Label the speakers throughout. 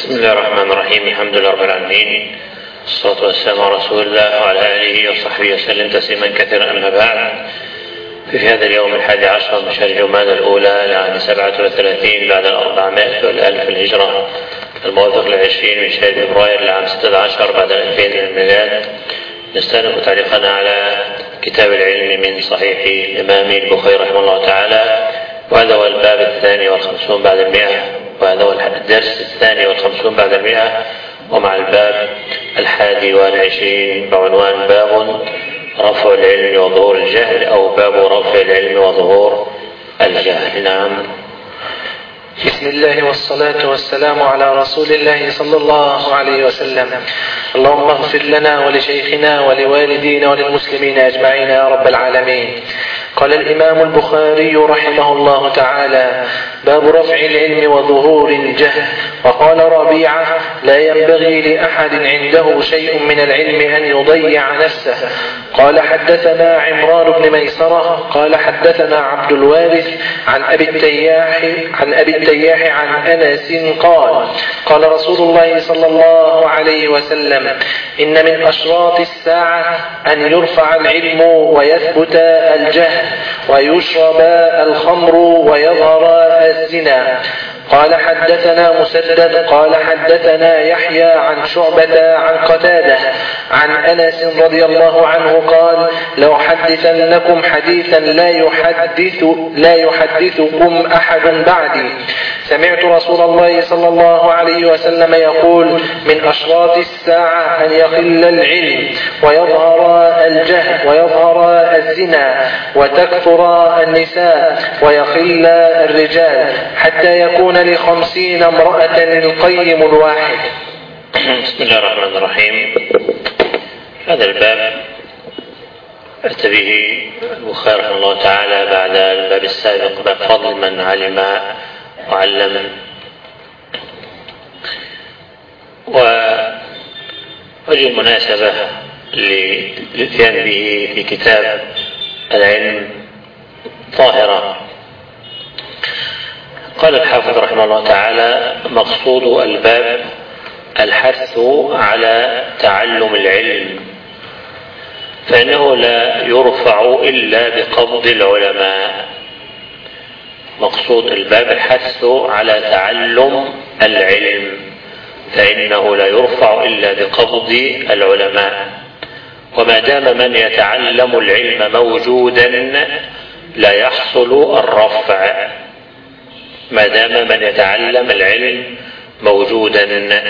Speaker 1: بسم الله الرحمن الرحيم. الحمد لله رب العالمين، الصلاة والسلام على رسول الله وعلى آله وصحبه وسلم تسليما كثيرا. أما بعد، في هذا اليوم 11 من شهر جمادى الأولى لعام 37 بعد 400 والألف الهجرة، الموافق ل20 من شهر فبراير لعام 16 بعد 2000 من الميلاد، نستأنف تعليقنا على كتاب العلم من صحيح الإمام البخاري رحمه الله تعالى، وهذا هو الباب 52 بعد 100، وهذا هو الدرس 52 بعد 100، ومع الباب 21 بعنوان باب رفع العلم وظهور الجهل، أو باب رفع العلم وظهور الجهل. نعم.
Speaker 2: بسم الله والصلاة والسلام على رسول الله صلى الله عليه وسلم. اللهم اغفر لنا ولشيخنا ولوالدينا وللمسلمين أجمعين يا رب العالمين. قال الإمام البخاري رحمه الله تعالى: باب رفع العلم وظهور الجهل. وقال ربيعة: لا ينبغي لأحد عنده شيء من العلم أن يضيع نفسه. قال حدثنا عمران بن ميسرة قال حدثنا عبد الوارث عن أبي التياح عن أنس قال: قال رسول الله صلى الله عليه وسلم: إن من أشراط الساعة أن يرفع العلم ويثبت الجهل ويشرب الخمر ويظهر الزنا. قال حدثنا مسدد قال حدثنا يحيى عن شعبة عن قتادة عن أنس رضي الله عنه قال: لو حدثنكم حديثا لا يحدثكم أحد بعدي. سمعت رسول الله صلى الله عليه وسلم يقول: من أشراط الساعة أن يقل العلم ويظهر الجهل ويظهر الزنا وتكثر النساء ويقل الرجال حتى يكون ل50 امرأة القيم الواحد.
Speaker 1: بسم الله الرحمن الرحيم. هذا الباب أتى به البخاري رحمه الله تعالى بعد الباب السابق، باب فضل من علم وعلم. ووجه المناسبة للاتيان به في كتاب العلم ظاهرة. قال الحافظ رحمه الله تعالى: مقصود الباب الحث على تعلم العلم، فإنه لا يرفع إلا بقبض العلماء. مقصود الباب الحث على تعلم العلم، فإنه لا يرفع إلا بقبض العلماء. وما دام من يتعلم العلم موجودا لا يحصل الرفع. ما دام من يتعلم العلم موجودا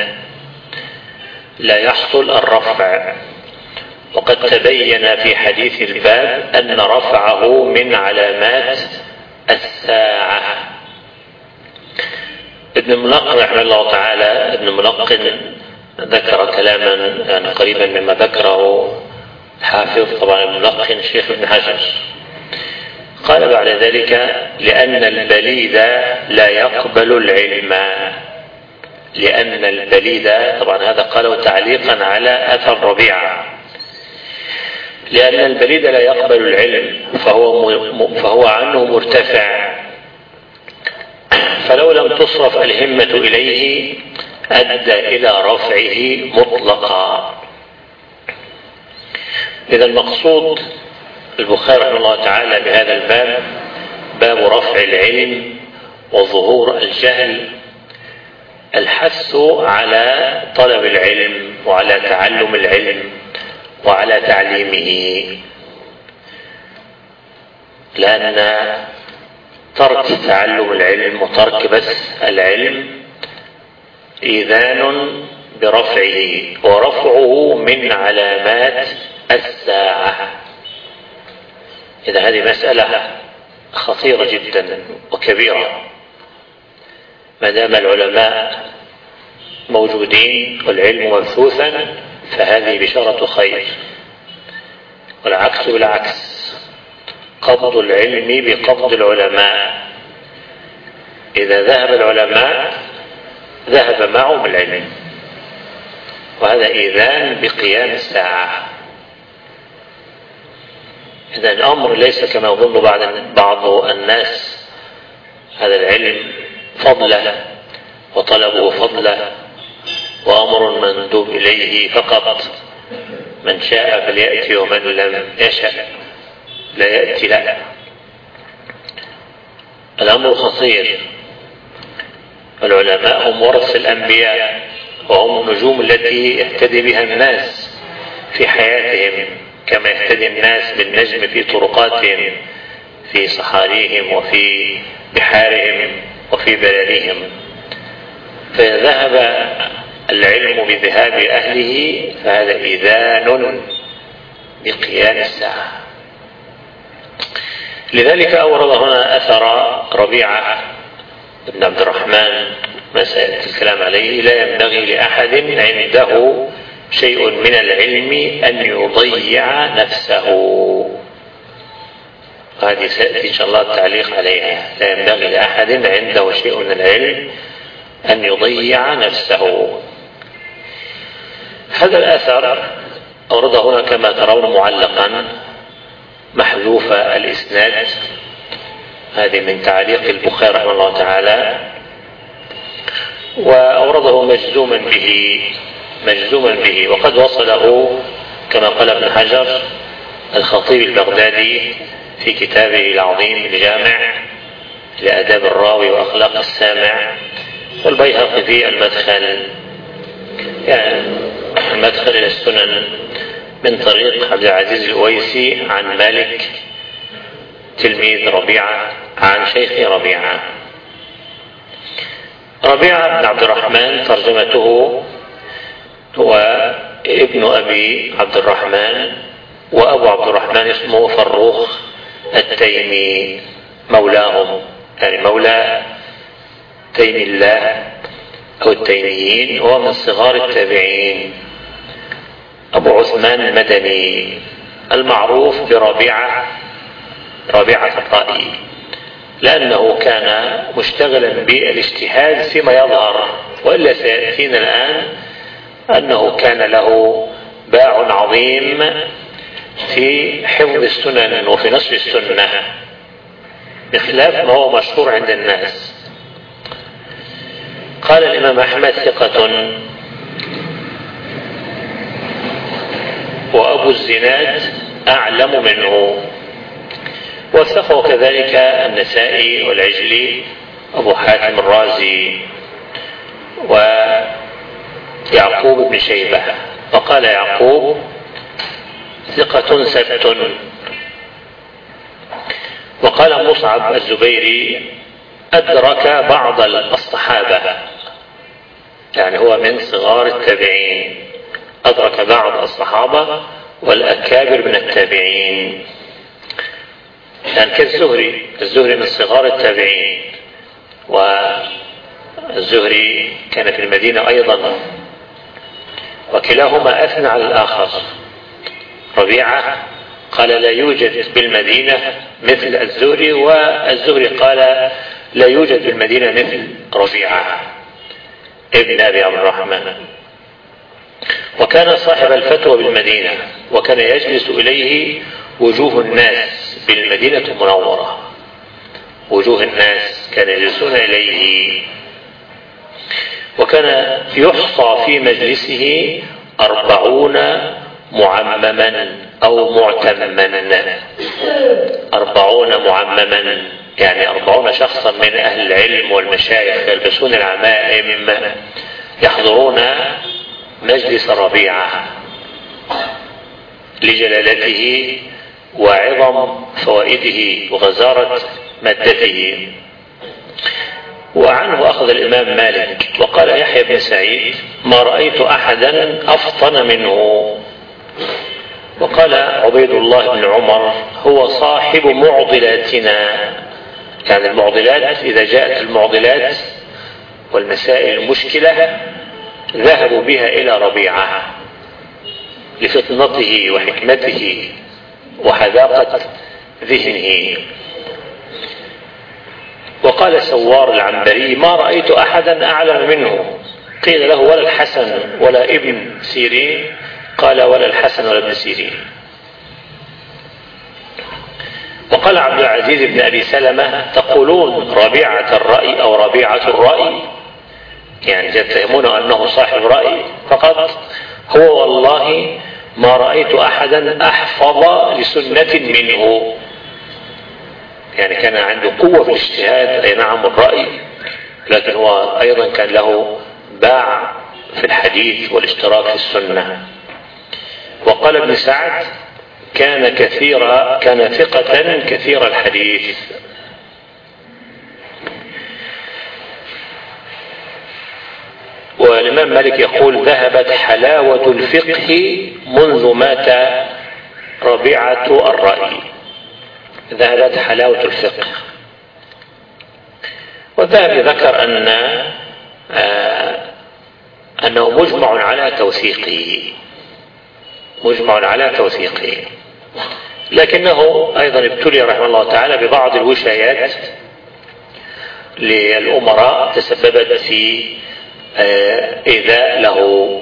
Speaker 1: لا يحصل الرفع. وقد تبين في حديث الباب أن رفعه من علامات الساعة. ابن الملقن رحمه الله تعالى، ابن الملقن ذكر كلاما يعني قريبا مما ذكره الحافظ، طبعا ابن الملقن شيخ ابن حجر. قال بعد ذلك: لأن البليد لا يقبل العلم. لأن البليد، طبعا هذا قاله تعليقا على أثر ربيعة. لأن البليد لا يقبل العلم فهو عنه مرتفع، فلو لم تصرف الهمة إليه أدى إلى رفعه مطلقا. إذا المقصود البخاري رحمه الله تعالى بهذا الباب باب رفع العلم وظهور الجهل، الحث على طلب العلم وعلى تعلم العلم وعلى تعليمه، لأن ترك تعلم العلم وترك بس العلم إذان برفعه، ورفعه من علامات الساعة. إذا هذه مسألة خطيرة جدا وكبيرة. ما دام العلماء موجودين والعلم مبثوثا فهذه بشارة خير، والعكس بالعكس. قبض العلم بقبض العلماء. إذا ذهب العلماء ذهب معهم العلم، وهذا إذان بقيام الساعة. إذا الأمر ليس كما يظن بعض الناس، هذا العلم فضله وطلبه فضله وأمر مندوب إليه فقط، من شاء فليأتي ومن لم يشأ لا يأتي. لا، الأمر خطير. العلماء هم ورث الأنبياء، وهم النجوم التي يهتدي بها الناس في حياتهم، كما يهتدي الناس بالنجم في طرقاتهم، في صحاريهم وفي بحارهم وفي براريهم. فذهب العلم بذهاب أهله فهذا إذان بقيام الساعة. لذلك أورد هنا أثر ربيعة بن عبد الرحمن ما سيأتي الكلام عليه: لا ينبغي لأحد عنده شيء من العلم أن يضيع نفسه. هذه سيأتي إن شاء الله التعليق عليها. لا ينبغي لأحد عنده شيء من العلم أن يضيع نفسه. هذا الأثر أورد هنا كما ترون معلقا محذوف الإسناد، هذه من تعليق البخاري رحمه الله تعالى، وأورده مجزوما به، وقد وصله كما قال ابن حجر الخطيب البغدادي في كتابه العظيم الجامع لآداب الراوي وأخلاق السامع، والبيهقي في المدخل، يعني المدخل إلى السنن، من طريق عبد العزيز الأويسي عن مالك تلميذ ربيعة عن شيخ ربيعة. ربيعة بن عبد الرحمن ترجمته هو ابن أبي عبد الرحمن، وأبو عبد الرحمن اسمه فروخ التيمي مولاهم، يعني مولى تيم الله أو التيميين، وهو من صغار التابعين. أبو عثمان المدني المعروف بربيعة الرائي، لأنه كان مشتغلا بالاجتهاد فيما يظهر، وإلا سيأتينا الآن أنه كان له باع عظيم في حفظ السنن وفي نشر السنة، بخلاف ما هو مشهور عند الناس. قال الإمام أحمد ثقة، وأبو الزناد أعلم منه، وثقه كذلك النسائي والعجلي، أبو حاتم الرازي، ويعقوب بن شيبة. فقال يعقوب ثقة ثبت. وقال مصعب الزبيري أدرك بعض الصحابة، يعني هو من صغار التابعين، أدرك بعض الصحابة والأكابر من التابعين، يعني كالزهري من صغار التابعين، والزهري كان في المدينة أيضا، وكلاهما أثنى على الآخر. ربيعة قال لا يوجد بالمدينة مثل الزهري، والزهري قال لا يوجد بالمدينة مثل ربيعة ابن أبي عبد الرحمن. وكان صاحب الفتوى بالمدينة، وكان يجلس إليه وجوه الناس بالمدينة المنورة، وجوه الناس كانوا يجلسون إليه، وكان يحصى في مجلسه 40 معمما أو معتمما. 40 معمما يعني 40 شخصا من أهل العلم والمشايخ يلبسون العمائم يحضرون مجلس ربيعة لجلالته وعظم فوائده وغزارة مادته. وعنه أخذ الإمام مالك. وقال يحيى بن سعيد ما رأيت أحدا أفطن منه. وقال عبيد الله بن عمر هو صاحب معضلاتنا، يعني المعضلات إذا جاءت المعضلات والمسائل المشكلة ذهبوا بها إلى ربيعة لفطنته وحكمته وحذاقة ذهنه. وقال سوار العنبري ما رأيت أحدا أعلم منه. قيل له ولا الحسن ولا ابن سيرين؟ قال ولا الحسن ولا ابن سيرين. وقال عبد العزيز بن أبي سلمة تقولون ربيعة الرأي أو ربيعة الرأي؟ يعني يتهمون أنه صاحب رأي فقط، هو والله ما رأيت أحدا أحفظ لسنة منه. يعني كان عنده قوة في الاجتهاد، أي نعم الرأي، لكن هو أيضا كان له باع في الحديث والاشتراك في السنة. وقال ابن سعد كان ثقة كثير الحديث. والإمام مالك يقول ذهبت حلاوة الفقه منذ مات ربيعة الرأي. ذهبت حلاوة الفقه. والذهبي ذكر أنه مجمع على توثيقه، لكنه أيضا ابتلي رحمه الله تعالى ببعض الوشايات للأمراء تسببت في إيذاء له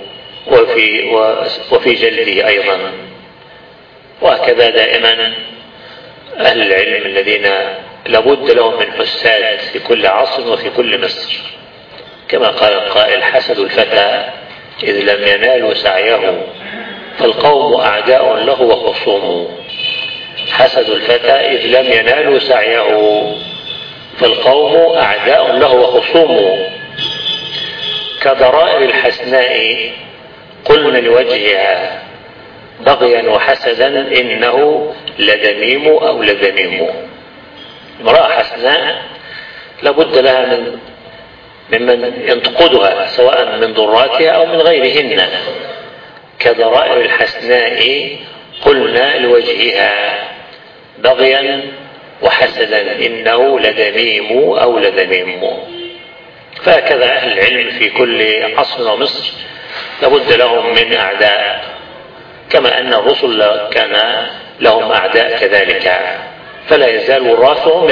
Speaker 1: وفي جلده أيضا. وهكذا دائما أهل العلم الذين لابد لهم من حساد في كل عصر وفي كل مصر، كما قال القائل حسد الفتى إذ لم ينالوا سعيه فالقوم أعداء له وخصوم. حسد الفتى إذ لم ينالوا سعيه فالقوم أعداء له وخصوم. كضرائر الحسناء قلنا لوجهها بغيا وحسدا إنه لدميم أو لذميم. امرأة حسناء لابد لها ممن ينتقدها سواء من ضراتها أو من غيرهن. كضرائر الحسناء قلنا لوجهها بغيا وحسدا إنه لدميم أو لذميم. فهكذا أهل العلم في كل عصر ومصر لابد لهم من أعداء، كما أن الرسل كان لهم أعداء كذلك. فلا يزال وراثهم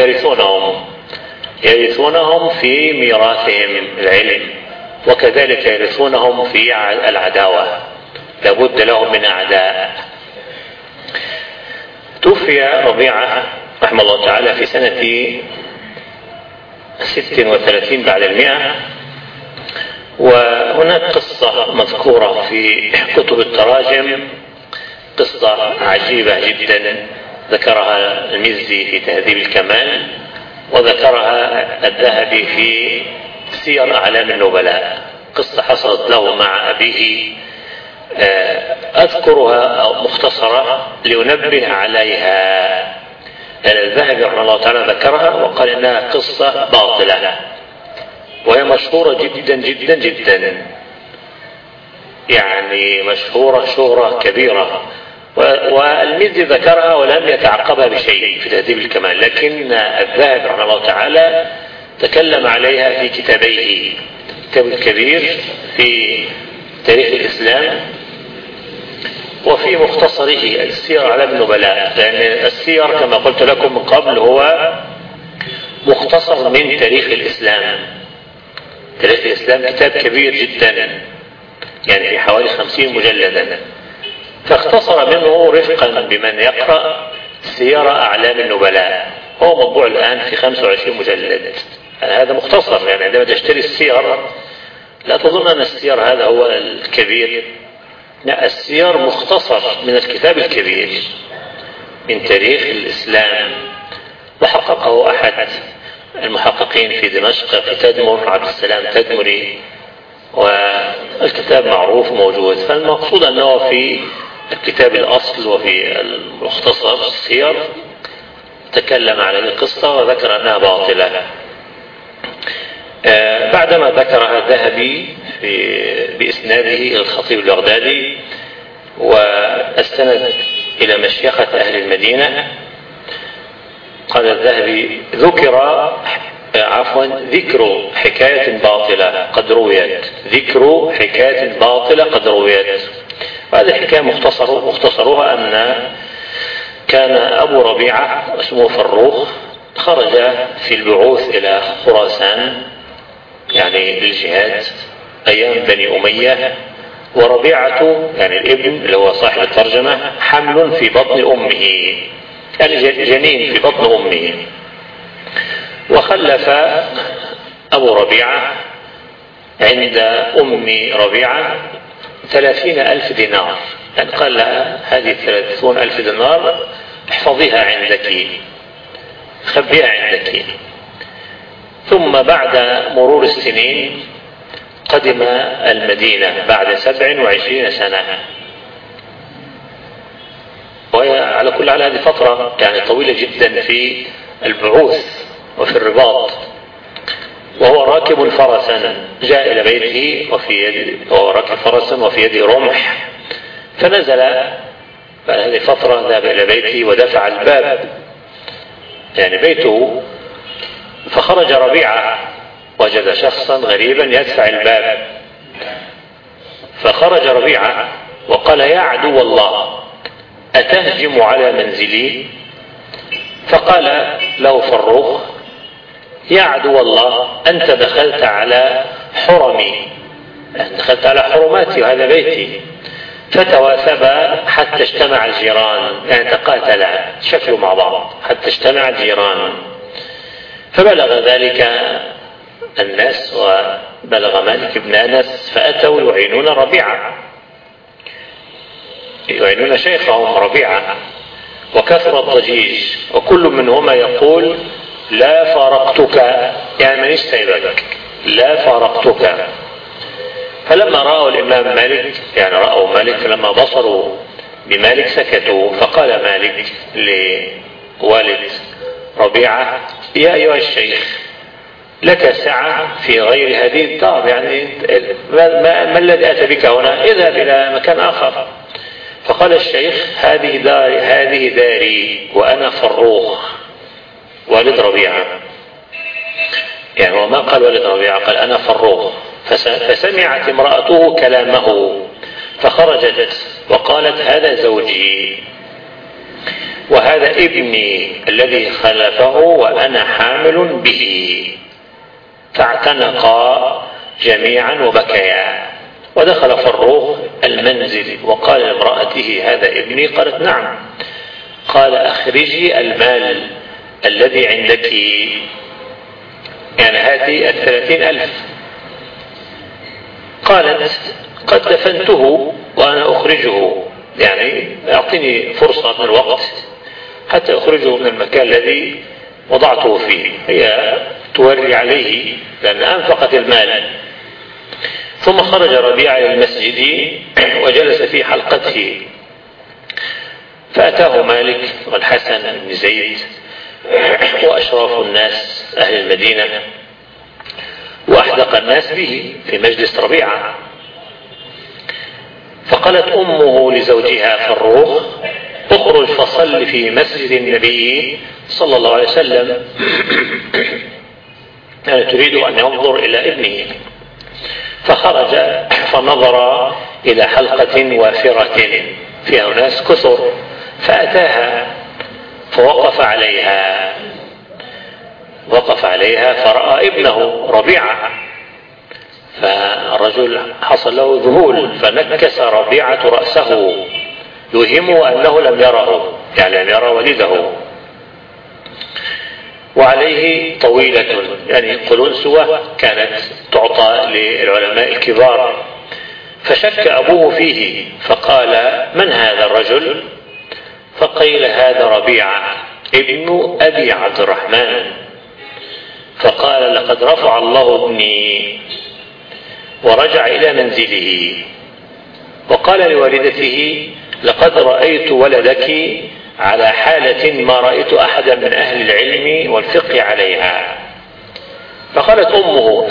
Speaker 1: يرثونهم في ميراثهم العلم، وكذلك يرثونهم في العداوة. لابد لهم من أعداء. توفي ربيعة رحمه الله تعالى في سنة 36 بعد 100. وهناك قصة مذكورة في كتب التراجم، قصة عجيبة جدا ذكرها المزي في تهذيب الكمال، وذكرها الذهبي في سير أعلام النبلاء. قصة حصلت له مع أبيه، أذكرها مختصرة لينبه عليها. الذهبي رحمه الله تعالى ذكرها وقال إنها قصة باطلة، وهي مشهورة جدا جدا جدا، يعني مشهورة شهرة كبيرة. والمزي ذكرها ولم يتعقبها بشيء في تهذيب الكمال، لكن الذهبي رحمه الله تعالى تكلم عليها في كتابيه، الكتاب الكبير في تاريخ الإسلام وفي مختصره السير على النبلاء، لأن السير كما قلت لكم من قبل هو مختصر من تاريخ الإسلام. تاريخ الإسلام كتاب كبير جدا، يعني في حوالي 50 مجلدا، فاختصر منه رفقا بمن يقرأ سير أعلام النبلاء. هو مطبوع الآن في 25 مجلد. هذا مختصر، يعني عندما تشتري السير لا تظن أن السير هذا هو الكبير، لا، السير مختصر من الكتاب الكبير من تاريخ الإسلام، وحققه أحد المحققين في دمشق في تدمر، عبد السلام تدمري، والكتاب معروف وموجود. فالمقصود أنه في الكتاب الأصل وفي المختصر السير تكلم على القصة وذكر أنها باطلة. بعدما ذكرها الذهبي بإسناده إلى الخطيب البغدادي واستند إلى مشيخة أهل المدينة، قال الذهبي ذكر حكاية باطلة قد رويت، ذكر حكاية باطلة قد رويت. وهذه الحكاية مختصرها أن كان أبو ربيعة اسمه فروخ خرج في البعوث إلى خراسان، يعني للجهاد، أيام بني أمية، وربيعة يعني الابن اللي هو صاحب الترجمة حمل في بطن أمه، يعني جنين في بطن أمه. وخلف أبو ربيعة عند أم ربيعة 30,000 دينار، يعني قال لها هذه 30,000 دينار احفظيها عندك، خبيها عندك. ثم بعد مرور السنين قدم المدينة بعد 27 سنة، وعلى كل حال هذه فترة يعني طويلة جدا في البعوث وفي الرباط. وهو راكب فرسا جاء إلى بيته وهو راكب فرسا وفي يده رمح، فنزل بعد هذه الفترة، ذهب إلى بيته ودفع الباب، يعني بيته، فخرج ربيعة وجد شخصا غريبا يدفع الباب، فخرج ربيعة وقال: يا عدو الله، أتهجم على منزلي؟ فقال له فروخ: يا عدو الله، أنت دخلت على حرمي، دخلت على حرماتي وهذا بيتي. فتواثبا حتى اجتمع الجيران، يعني تقاتلا، شكلوا مع بعض حتى اجتمع الجيران. فبلغ ذلك الناس وبلغ مالك بن أنس، فأتوا يعينون ربيعة، يعينون شيخهم ربيعة، وكثر الضجيج، وكل منهما يقول: لا فارقتك، يعني من سيبك، لا فارقتك. فلما رأوا الإمام مالك، يعني رأوا مالك، فلما بصروا بمالك سكتوا. فقال مالك لوالد ربيعة: يا أيها الشيخ، لك سعة في غير هذه الدار، يعني ما الذي أتى بك هنا؟ اذهب إلى مكان آخر. فقال الشيخ: هذه داري وأنا فروخ والد ربيعة، يعني هو ما قال والد ربيعة، قال أنا فروخ. فسمعت امرأته كلامه فخرجت وقالت: هذا زوجي وهذا ابني الذي خلفه وأنا حامل به. فاعتنقا جميعا وبكيا. ودخل فروخ المنزل وقال لامرأته: هذا ابني؟ قالت: نعم. قال: أخرجي المال الذي عندك، يعني هذه 30,000. قالت: قد دفنته وأنا أخرجه، يعني أعطيني فرصة من الوقت حتى أخرجه من المكان الذي وضعته فيه. هي توري عليه لأن أنفقت المال. ثم خرج ربيعة إلى المسجد وجلس في حلقته، فأتاه مالك والحسن بن زيد وأشراف الناس أهل المدينة، وأحدق الناس به في مجلس ربيعة. فقالت أمه لزوجها فروخ: اخرج فصل في مسجد النبي صلى الله عليه وسلم، يعني تريد أن ينظر إلى ابنه. فخرج فنظر إلى حلقة وافرة فيها ناس كثر، فأتاها فوقف عليها فرأى ابنه ربيعة، فالرجل حصل له ذهول، فنكس ربيعة رأسه يوهمه أنه لم يره، يعني لم يرى والده. وعليه طويلة، يعني قلنسوة كانت تعطى للعلماء الكبار. فشك أبوه فيه فقال: من هذا الرجل؟ فقيل: هذا ربيعة ابن أبي عبد الرحمن. فقال: لقد رفع الله ابني، ورجع إلى منزله. وقال لوالدته: لقد رأيت ولدك على حالة ما رأيت أحدا من أهل العلم والفقه عليها. فقالت أمه: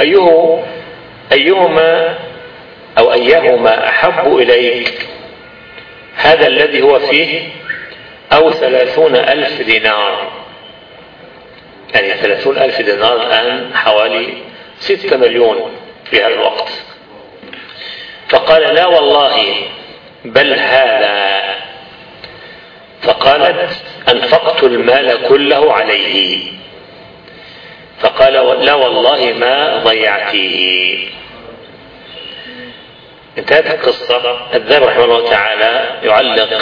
Speaker 1: أيهما أحب إليك، هذا الذي هو فيه أو 30,000 دينار؟ يعني 30,000 دينار الآن حوالي 6 مليون في هذا الوقت. فقال: لا والله، بل هذا. فقالت: أنفقت المال كله عليه. فقال: لا والله ما ضيعتيه. انتهت القصة. الذهبي رحمه الله تعالى يعلق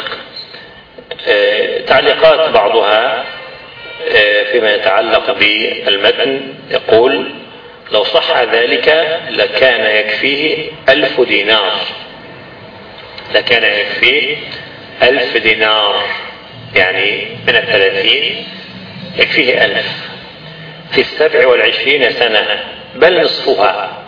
Speaker 1: تعليقات بعضها فيما يتعلق بالمتن، يقول: لو صح ذلك لكان يكفيه 1000 دينار، لكان يكفيه 1000 دينار، يعني من 30 يكفيه 1000 في 27 سنة بل نصفها.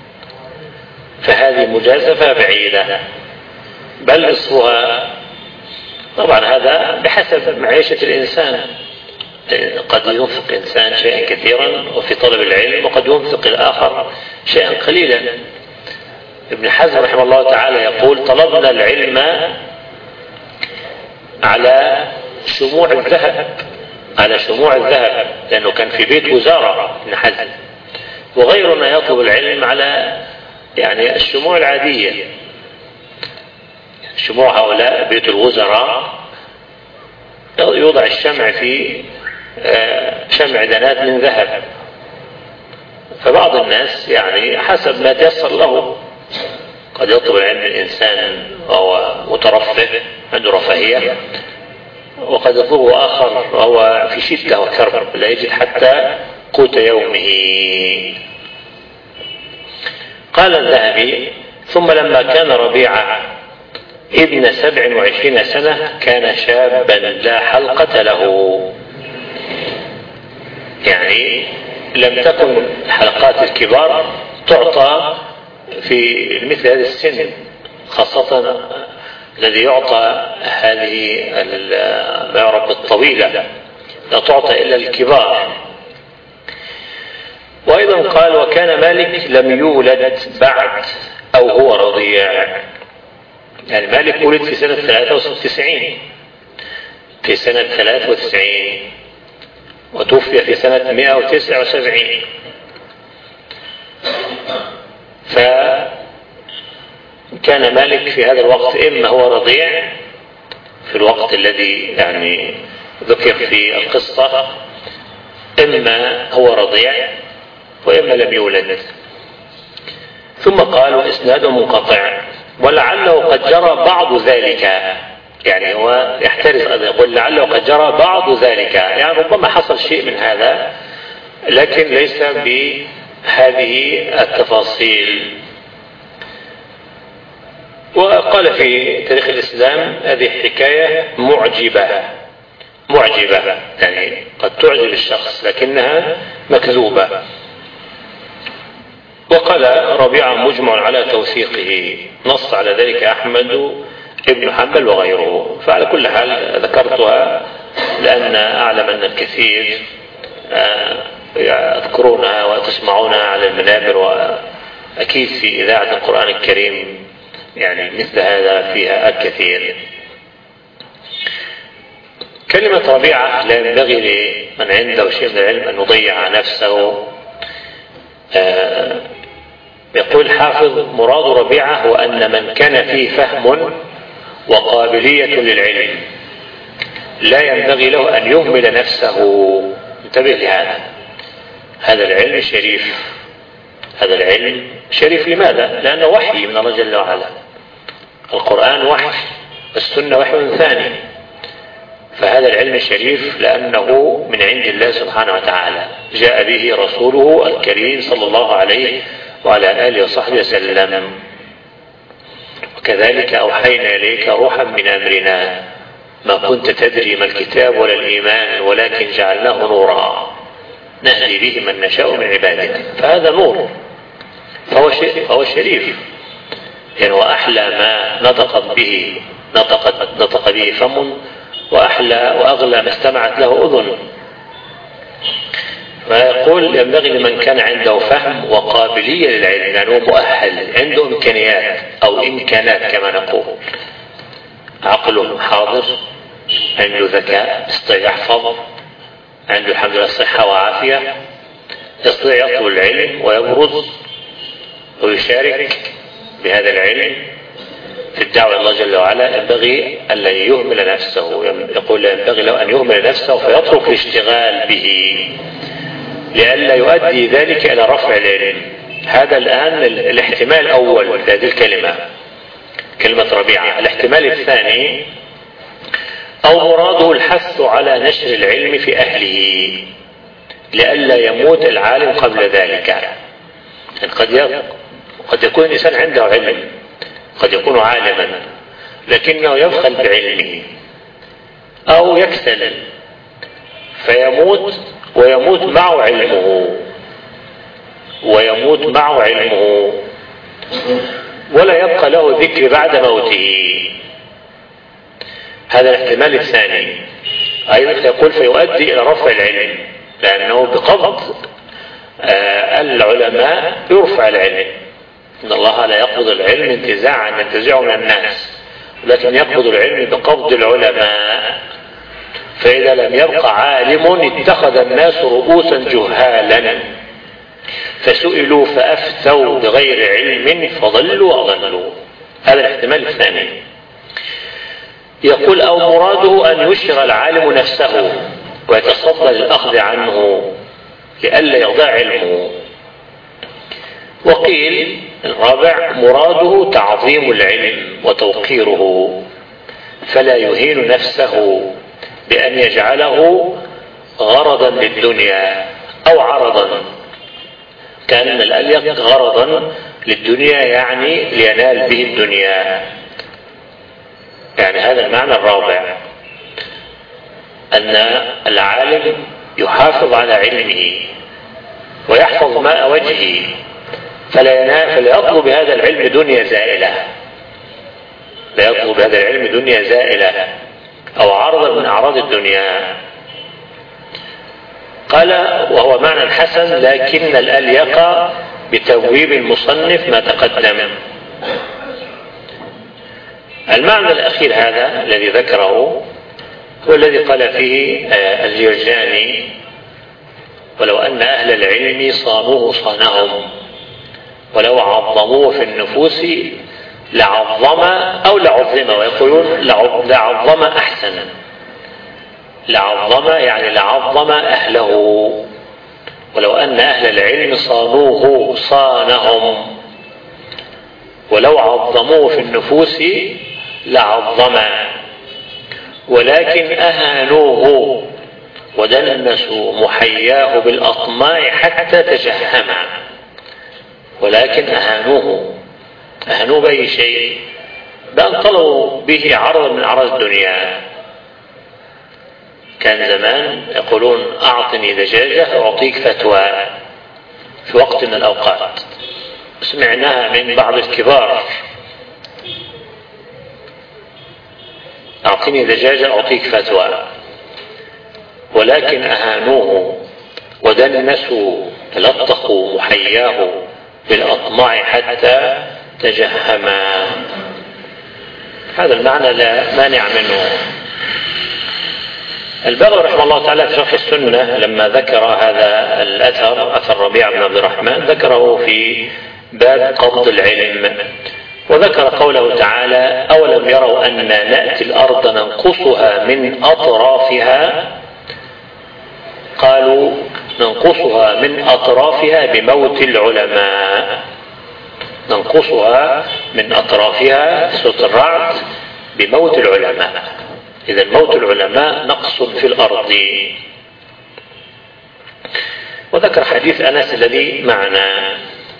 Speaker 1: فهذه مجازفة بعيدة، بل نصفها. طبعا هذا بحسب معيشة الإنسان، قد ينفق إنسان شيئا كثيرا وفي طلب العلم، وقد ينفق الآخر شيئا قليلا. ابن حزم رحمه الله تعالى يقول: طلبنا العلم على شموع الذهب، على شموع الذهب، لأنه كان في بيت وزارة ابن حزم، وغيرنا يطلب العلم على يعني الشموع العادية. شموع هؤلاء بيت الوزراء يوضع الشمع في شمع دنات من ذهب. فبعض الناس يعني حسب ما تيسر له، قد يطلب العلم الإنسان وهو مترفه عنده رفاهية، وقد يطلبه آخر وهو في شدة وكرب لا يجد حتى قوت يومه. قال الذهبي: ثم لما كان ربيعة ابن 27 سنة كان شابا لا حلقة له، يعني لم تكن حلقات الكبار تعطى في مثل هذا السن، خاصة الذي يعطى هذه ما يعرف بالطويلة لا تعطى إلا الكبار. وأيضا قال: وكان مالك لم يولد بعد أو هو رضيع، يعني مالك ولد في سنة 93، في سنة 93 وتوفي في سنة 179. فكان مالك في هذا الوقت إما هو رضيع في الوقت الذي يعني ذكر في القصة، إما هو رضيع وإما لم يولد. ثم قال: وإسناد منقطع، ولعله قد جرى بعض ذلك، يعني هو يحترز أن يقول لعله قد جرى بعض ذلك، يعني ربما حصل شيء من هذا لكن ليس بهذه التفاصيل. وقال في تاريخ الإسلام: هذه حكاية معجبة، معجبة يعني قد تعجب الشخص لكنها مكذوبة. وقال ربيعة: مجمع على توثيقه، نص على ذلك أحمد ابن حنبل وغيره. فعلى كل حال ذكرتها لأن أعلم أن الكثير يذكرونها وتسمعونها على المنابر، وأكيد في إذاعة القرآن الكريم يعني مثل هذا فيها الكثير. كلمة ربيعة لا ينبغي لمن عنده شيء من العلم أن يضيع نفسه. يقول حافظ: مراد ربيعة هو أن من كان فيه فهم وقابلية للعلم لا ينبغي له أن يهمل نفسه. انتبه لهذا، هذا العلم شريف، هذا العلم شريف. لماذا؟ لأنه وحي من الله جل وعلا، القرآن وحي، السنة وحي ثاني. فهذا العلم شريف لأنه من عند الله سبحانه وتعالى، جاء به رسوله الكريم صلى الله عليه وعلى آله وصحبه وسلم. وكذلك أوحينا إليك روحا من أمرنا ما كنت تدري ما الكتاب ولا الإيمان ولكن جعلناه نورا نهدي به من نشاء من عبادنا. فهذا نور، فهو شريف، يعني وأحلى ما نطق به فم، وأحلى وأغلى ما استمعت له أذن. ويقول: ينبغي لمن كان عنده فهم وقابلية للعلم، يعني هو مؤهل، عنده إمكانيات أو إمكانات كما نقول، عقله حاضر، عنده ذكاء، يستطيع يحفظ، عنده الحمد لله صحة وعافية، يستطيع يطلب العلم ويبرز ويشارك بهذا العلم في الدعوة إلى الله جل وعلا. ينبغي ألا يهمل نفسه، يقول ينبغي له أن يهمل نفسه فيترك الاشتغال به لئلا يؤدي ذلك إلى رفع العلم. هذا الآن الاحتمال الأول في هذه الكلمة، كلمة ربيعة. الاحتمال الثاني: أو مراده الحث على نشر العلم في أهله لئلا يموت العالم قبل ذلك. قد يكون الإنسان عنده علم، قد يكون عالما لكنه يبخل بعلمه أو يكسل فيموت ويموت معه علمه ولا يبقى له ذكر بعد موته. هذا الاحتمال الثاني. أيضا يقول فيؤدي إلى رفع العلم، لأنه بقبض العلماء يرفع العلم. إن الله لا يقبض العلم انتزاعا ينتزعه من الناس، ولكن يقبض العلم بقبض العلماء. فإذا لم يبقى عالم اتخذ الناس رؤوسا جهالا فسئلوا فأفتوا بغير علم فضلوا وأضلوا. هذا الاحتمال الثاني. يقول أو مراده أن يشغل العالم نفسه ويتصدى للأخذ عنه لئلا يضيع علمه. وقيل الرابع مراده تعظيم العلم وتوقيره فلا يهين نفسه بأن يجعله غرضا للدنيا أو عرضا. كان من الأليق غرضا للدنيا يعني لينال به الدنيا. يعني هذا المعنى الرابع، أن العالم يحافظ على علمه ويحفظ ماء وجهه فلا يطلب بهذا العلم دنيا زائلة، لا يطلب بهذا العلم دنيا زائلة أو عرضا من أعراض الدنيا. قال وهو معنى حسن لكن الأليق بتبويب المصنف ما تقدم. المعنى الأخير هذا الذي ذكره هو الذي قال فيه الجرجاني ولو أن أهل العلم صانوه صانهم ولو عظموه في النفوس لعظم أو لعظم، ويقولون لعظم أحسن. لعظم يعني لعظم أهله. ولو أن أهل العلم صانوه صانهم ولو عظموه في النفوس لعظم، ولكن أهانوه ودنسوا محياه بالأطماع حتى تجهم. ولكن أهانوه بأي شيء؟ بأن طلبوا به عرضا من أعراض الدنيا. كان زمان يقولون أعطني دجاجة أعطيك فتوى في وقت من الأوقات، سمعناها من بعض الكبار، أعطني دجاجة أعطيك فتوى. ولكن أهانوه ودنسوا تلطخوا محياه بالأطماع حتى تجهما. هذا المعنى لا مانع منه. البغوي رحمه الله تعالى في شرح السنة لما ذكر هذا الأثر، أثر ربيع بن عبد الرحمن، ذكره في باب قبض العلم، وذكر قوله تعالى أولم يروا أن نأتي الأرض ننقصها من أطرافها، قالوا ننقصها من أطرافها بموت العلماء. ننقصها من أطرافها سورة الرعد بموت العلماء. إذا موت العلماء نقص في الأرض. وذكر حديث أنس الذي معنا،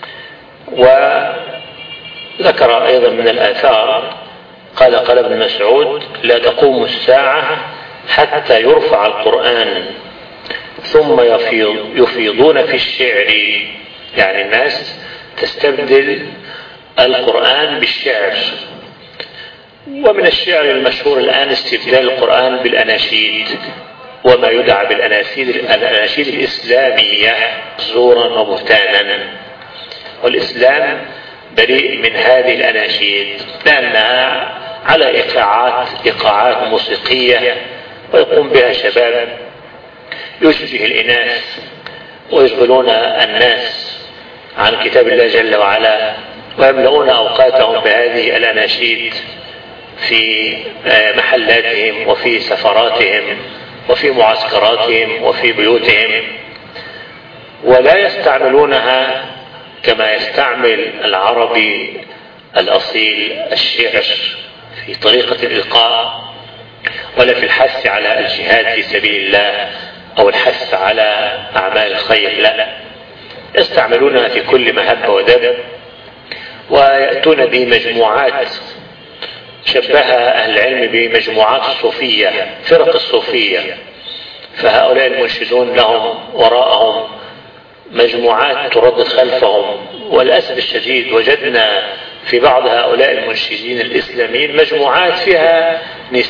Speaker 1: وذكر أيضا من الآثار قال ابن مسعود لا تقوم الساعة حتى يرفع القرآن ثم يفيضون في الشعر. يعني الناس تستبدل القرآن بالشعر. ومن الشعر المشهور الآن استبدال القرآن بالأناشيد وما يدعى بالأناشيد الإسلامية زورا وبهتانا. والإسلام بريء من هذه الأناشيد لأنها على إيقاعات موسيقية ويقوم بها شباب يشبه الإناث ويشغلون الناس عن كتاب الله جل وعلا ويملؤون أوقاتهم بهذه الأناشيد في محلاتهم وفي سفراتهم وفي معسكراتهم وفي بيوتهم، ولا يستعملونها كما يستعمل العربي الأصيل الشعر في طريقة الإلقاء ولا في الحث على الجهاد في سبيل الله أو الحث على أعمال الخير. لا، يستعملونها في كل مهب ودب، ويأتون بمجموعات شبهها أهل العلم بمجموعات الصوفية، فرق الصوفية. فهؤلاء المنشدون لهم وراءهم مجموعات تردد خلفهم، وللأسف الشديد وجدنا في بعض هؤلاء المنشدين الإسلاميين مجموعات فيها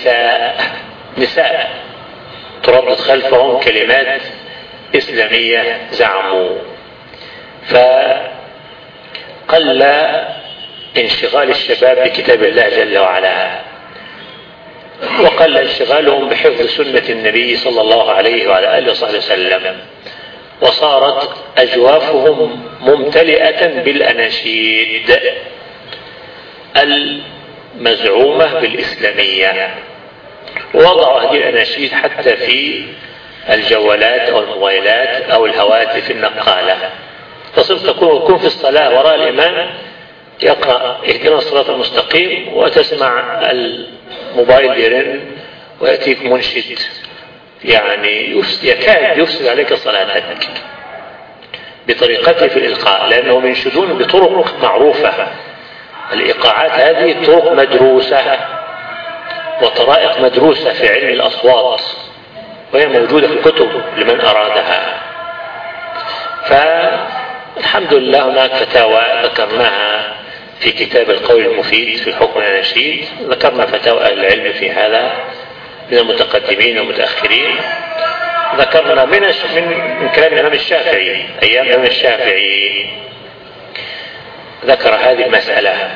Speaker 1: نساء تردد خلفهم كلمات إسلامية زعموا. فقل انشغال الشباب بكتاب الله جل وعلا، وقل انشغالهم بحفظ سنة النبي صلى الله عليه وعلى آله وصحبه وسلم، وصارت أجوافهم ممتلئة بالأناشيد المزعومة بالإسلامية، ووضعوا هذه الأناشيد حتى في الجوالات أو الموبايلات أو الهواتف النقالة. فصرت تكون في الصلاة وراء الإمام يقرأ اهدنا الصراط المستقيم، وتسمع الموبايل يرن ويأتيك منشد يعني يكاد يفسد عليك صلاتك بطريقته في الإلقاء، لأنهم ينشدون بطرق معروفة. الإيقاعات هذه طرق مدروسة وطرائق مدروسة في علم الأصوات، وهي موجودة في الكتب لمن أرادها. فالحمد لله هناك فتاوى ذكرناها في كتاب القول المفيد في حكم الأناشيد، ذكرنا فتاوى أهل العلم في هذا من المتقدمين والمتأخرين. ذكرنا من كلام الإمام الشافعي، أيام الإمام الشافعي ذكر هذه المسألة،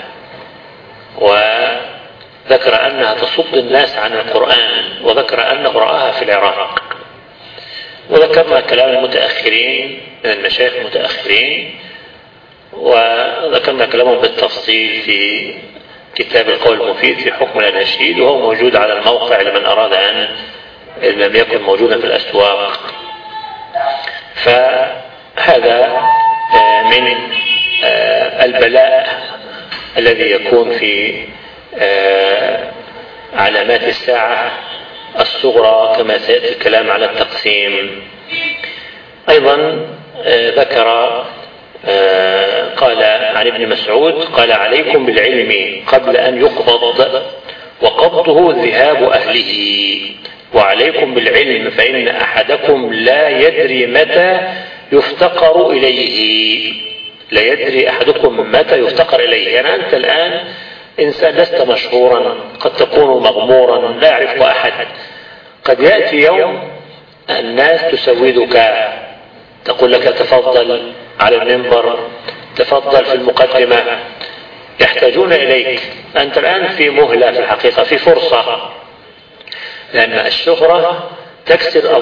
Speaker 1: وذكر أنها تصد الناس عن القرآن، وذكر أنه رآها في العراق. وذكرنا كلام المتأخرين من المشايخ المتأخرين، وذكرنا كلامهم بالتفصيل في كتاب القول المفيد في حكم الأناشيد، وهو موجود على الموقع لمن أراد أن لم يكن موجودا في الأسواق. فهذا من البلاء الذي يكون في علامات الساعة الصغرى، كما سيأتي الكلام على التقسيم. أيضا ذكر قال عن ابن مسعود قال عليكم بالعلم قبل أن يقبض، وقبضه ذهاب أهله، وعليكم بالعلم فإن أحدكم لا يدري متى يفتقر إليه. لا يدري أحدكم متى يفتقر إليه، يعني أنت الآن إنسان لست مشهورا، قد تكون مغمورا لا يعرفك أحد، قد يأتي يوم الناس تسودك، تقول لك تفضل على المنبر، تفضل في المقدمة، يحتاجون إليك. أنت الآن في مهلة، في الحقيقة في فرصة، لأن الشهرة تكسر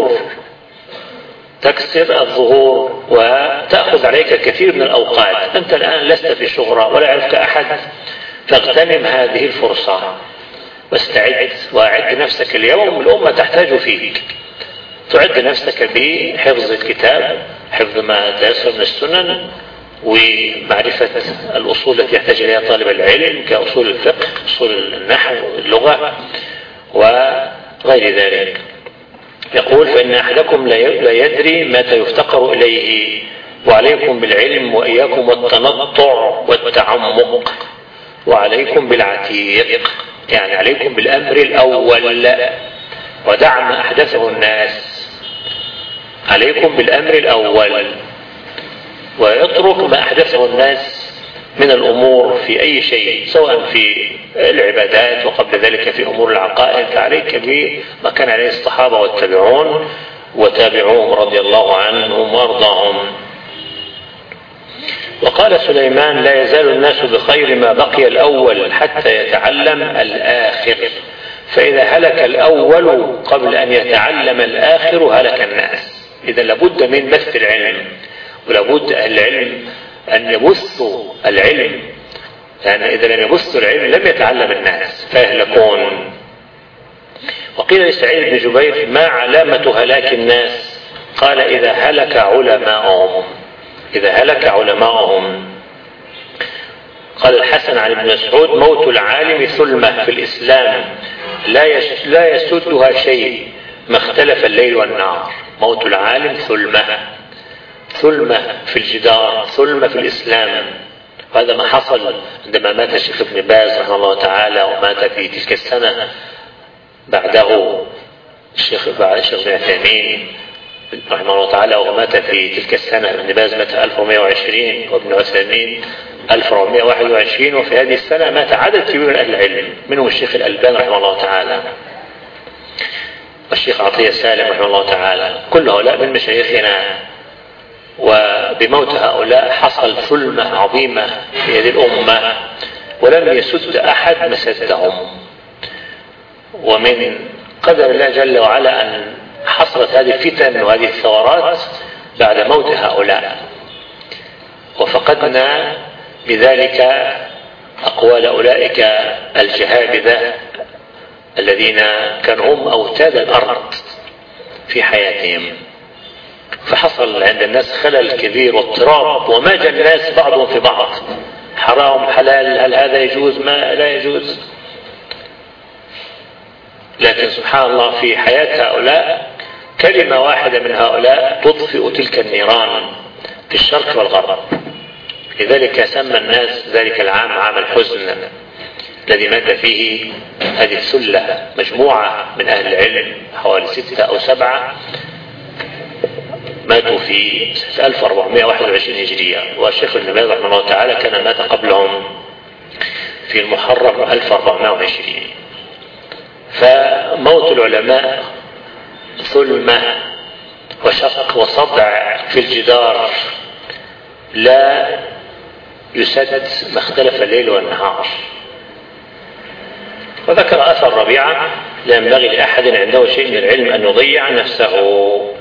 Speaker 1: الظهور وتأخذ عليك كثير من الأوقات. أنت الآن لست في شهرة ولا يعرفك أحد، فاغتنم هذه الفرصة واستعد وأعد نفسك اليوم، الأمة تحتاج فيك. تعد نفسك بحفظ الكتاب، حفظ ما تيسر من السنن، ومعرفة الأصول التي يحتاج إليها طالب العلم كأصول الفقه، أصول النحو، اللغة وغير ذلك. يقول فإن أحدكم لا يدري متى يفتقر إليه، وعليكم بالعلم وإياكم والتنطع والتعمق، وعليكم بالعتيق، يعني عليكم بالأمر الأول ودع ما أحدثه الناس. عليكم بالأمر الأول ويترك ما أحدثه الناس من الأمور في أي شيء، سواء في العبادات وقبل ذلك في أمور العقائد، فعليك بما كان عليه الصحابة والتابعون وتابعوهم رضي الله عنهم وارضاهم. وقال سليمان لا يزال الناس بخير ما بقي الأول حتى يتعلم الآخر، فإذا هلك الأول قبل أن يتعلم الآخر هلك الناس. إذا لابد من بث العلم، ولابد أهل العلم أن يبثوا العلم، لأن إذا لم يبثوا العلم لم يتعلم الناس فيهلكون. وقيل لسعيد بن جبير ما علامة هلاك الناس؟ قال إذا هلك علماءهم. قال الحسن عن ابن مسعود موت العالم ثلمة في الإسلام لا يسدها شيء ما اختلف الليل والنهار. موت العالم ثلمة في الجدار، ثلمة في الإسلام. وهذا ما حصل عندما مات الشيخ ابن باز رحمه الله تعالى، ومات في تلك السنة بعده الشيخ ابن عثيمين رحمه الله تعالى، ومات في تلك السنة. ابن باز مات 1120 وابن عثيمين 1421، وفي هذه السنة مات عدد كبير من أهل العلم، منهم الشيخ الألباني رحمه الله تعالى والشيخ عطية سالم رحمه الله تعالى. كل هؤلاء من مشايخنا، وبموت هؤلاء حصل ثلمة عظيمة في هذه الأمة، ولم يسد أحد مسدهم. ومن قدر الله جل وعلا أن حصلت هذه الفتن وهذه الثورات بعد موت هؤلاء، وفقدنا بذلك أقوال أولئك الجهابذة الذين كانوا هم أوتاد الأرض في حياتهم. فحصل عند الناس خلل كبير واضطراب، وماج الناس بعضهم في بعض، حرام حلال، هل هذا يجوز ما لا يجوز. لكن سبحان الله في حياة هؤلاء كلمة واحدة من هؤلاء تطفئ تلك النيران في الشرق والغرب. لذلك سمى الناس ذلك العام عام الحزن، الذي مات فيه هذه السلة، مجموعة من أهل العلم حوالي 6 أو 7 ماتوا في 1421 هجرية، والشيخ ابن باز رحمه الله تعالى كان مات قبلهم في المحرم 1420. فموت العلماء ثلمة وشق وصدع في الجدار لا يسد ما اختلف الليل والنهار. وذكر أثر ربيعة: لا ينبغي لأحد عنده شيء من العلم أن يضيع نفسه.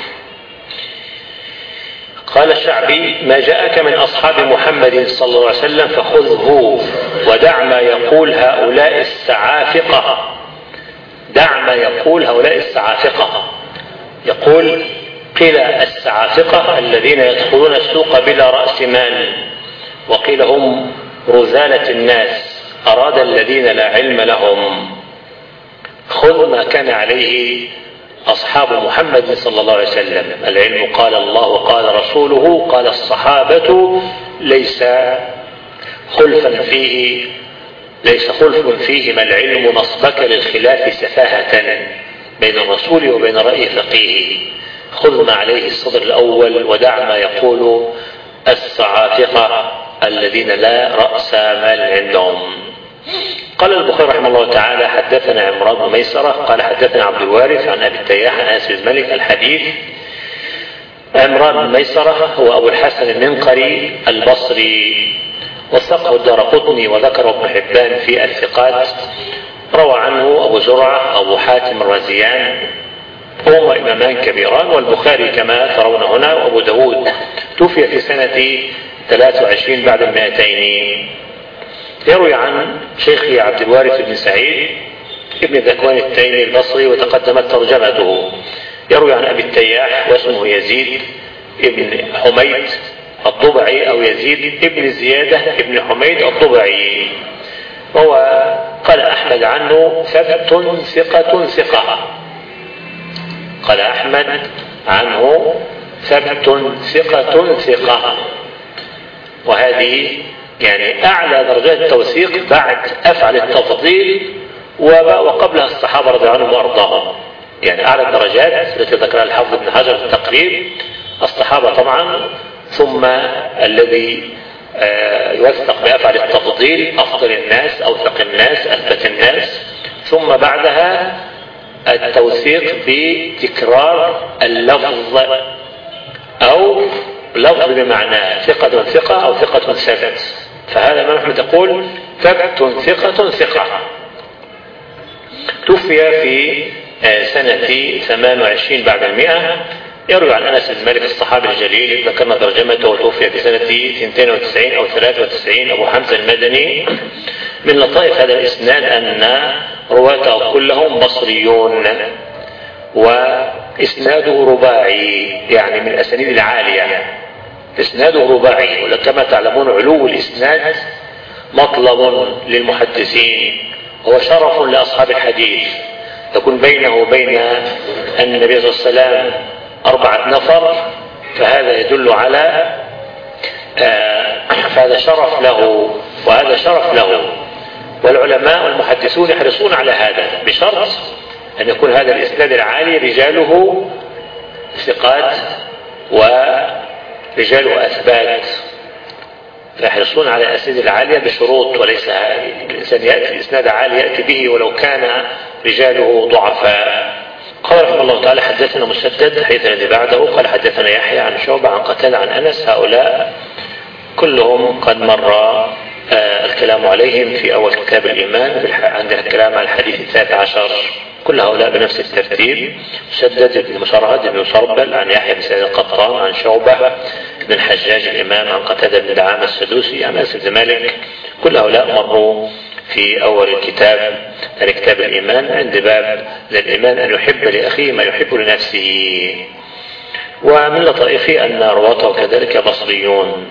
Speaker 1: قال الشعبي: ما جاءك من أصحاب محمد صلى الله عليه وسلم فخذه، ودع ما يقول هؤلاء السعافقة. دع ما يقول هؤلاء السعافقة. يقول: قيل السعافقة الذين يدخلون السوق بلا رأس مال، وقيل هم رذالة الناس، أراد الذين لا علم لهم. خذ ما كان عليه أصحاب محمد صلى الله عليه وسلم. العلم قال الله وقال رسوله قال الصحابة، ليس خلف فيهما العلم نصبك للخلاف سفاهة بين الرسول وبين رأي فقيه. خذ ما عليه الصدر الأول، ودع ما يقول السعافقة الذين لا رأس مال عندهم. قال البخاري رحمه الله تعالى: حدثنا عمران بن ميسرة قال حدثنا عبد الوارث عن أبي التياح عن أنس بن مالك. الحديث: عمران بن ميسرة هو أبو الحسن المنقري البصري، وثقه الدارقطني وذكره ابن حبان في الثقات. روى عنه أبو زرعة أبو حاتم الرازيان، هما إمامان كبيران، والبخاري كما ترون هنا، وأبو داود توفي في سنة 23 بعد 200. يروي عن شيخه عبد الوارث بن سعيد ابن ذكوان التيمي البصري، وتقدمت ترجمته. يروي عن أبي التياح واسمه يزيد ابن حميد الضبعي، أو يزيد ابن زيادة ابن حميد الضبعي. وهو قال أحمد عنه: ثبت ثقة. قال أحمد عنه: ثبت ثقة. وهذه يعني أعلى درجات التوثيق بعد أفعل التفضيل وقبلها الصحابة رضي الله عنهم وأرضاهم. يعني أعلى الدرجات التي ذكرها الحافظ ابن حجر في التقريب الصحابة طبعا، ثم الذي يوثق بأفعل التفضيل أفضل الناس، أوثق الناس، أثبت الناس، ثم بعدها التوثيق بتكرار اللفظ، أو لفظ بمعنى ثقة أو ثقة ثبت. فهذا ما نحن تقول ثبت ثقة. توفي في سنة 28 بعد 100. يروي عن أنس بن مالك الصحابي الجليل، ذكرنا ترجمته، وتوفي في سنة 92 أو 93. أبو حمزة المدني. من لطائف هذا الإسناد أن رواته كلهم بصريون، وإسناده رباعي، يعني من الأسانيد العالية. إسناده رباعي، وكما تعلمون علو الإسناد مطلب للمحدثين، هو شرف لأصحاب الحديث. يكون بينه وبين النبي صلى الله عليه وسلم 4 نفر فهذا يدل على فهذا شرف له وهذا شرف له، والعلماء والمحدثون يحرصون على هذا بشرط أن يكون هذا الإسناد العالي رجاله ثقات ورجاله أثبات، فيحرصون على الأسانيد العالية بشروط، وليس الإنسان يأتي الإسناد عالي يأتي به ولو كان رجاله ضعفاء. قال رحمه الله تعالى: حدثنا مسدد حيث الذي بعده قال حدثنا يحيى عن شعبة عن قتادة عن أنس. هؤلاء كلهم قد مر الكلام عليهم في أول كتاب الإيمان، عندنا الكلام عن الحديث 13، كل هؤلاء بنفس الترتيب: مسدد بن مسرهد بن مسربل عن يحيى بن سعيد القطان عن شعبة بن حجاج الإمام عن قتادة بن دعامة السدوسي عن أنس بن مالك. كل هؤلاء مروا في أول الكتاب، يعني كتاب الإيمان، عند باب للإيمان أن يحب لأخيه ما يحب لنفسه. ومن لطائفه أن رواته كذلك بصريون.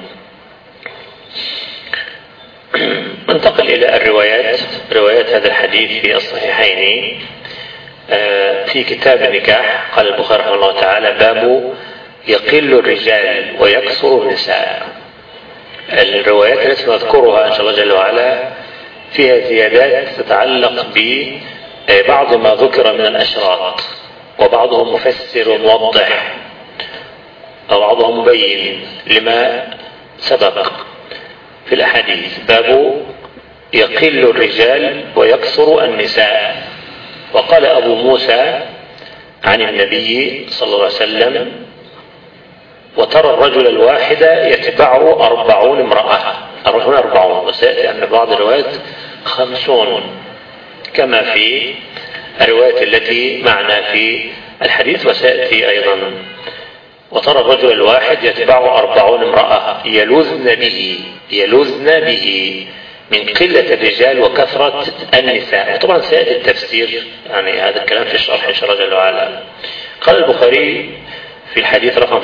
Speaker 1: ننتقل إلى الروايات، روايات هذا الحديث في الصحيحين. في كتاب النكاح قال البخاري رحمه الله تعالى: باب يقل الرجال ويكثر النساء. الروايات التي نذكرها إن شاء الله جل وعلا فيها زيادات تتعلق ببعض ما ذكر من الأشراط، وبعضهم مفسر موضح، أو بعضهم مبين لما سبق في الأحاديث. باب يقل الرجال ويكثر النساء. وقال أبو موسى عن النبي صلى الله عليه وسلم: وترى الرجل الواحد يتبعه 40 امرأة. 40 وسيأتي أن بعض الروايات 50 كما في الروايات التي معنا في الحديث، وسيأتي أيضا: وترى الرجل الواحد يتبعه 40 امرأة يلوذن به من قلة الرجال وكثرة النساء. طبعا سيأتي التفسير، يعني هذا الكلام في الشرح إن شاء الله جل وعلا. قال البخاري في الحديث رقم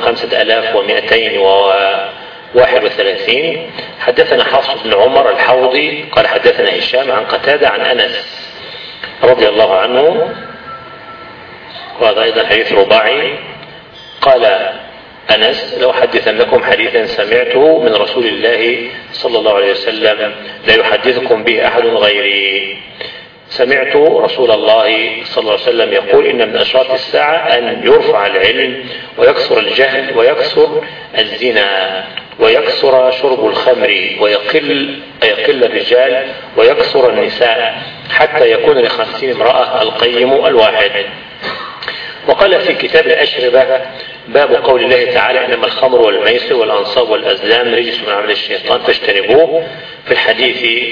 Speaker 1: 5231: حدثنا حفص بن عمر الحوضي قال حدثنا هشام عن قتادة عن أنس رضي الله عنه، وهذا أيضا حديث رباعي. قال أنس: لو حدثنكم حديثا سمعته من رسول الله صلى الله عليه وسلم لا يحدثكم به أحد غيري. سمعت رسول الله صلى الله عليه وسلم يقول: إن من أشراط الساعة أن يرفع العلم ويكثر الجهل ويكثر الزنا ويكثر شرب الخمر ويقل الرجال ويكثر النساء حتى يكون ل50 امرأة القيم الواحد. وقال في كتاب الأشربة: باب قول الله تعالى: إنما الخمر والميسر والأنصاب والأزلام رجس من عمل الشيطان فاجتنبوه. في الحديث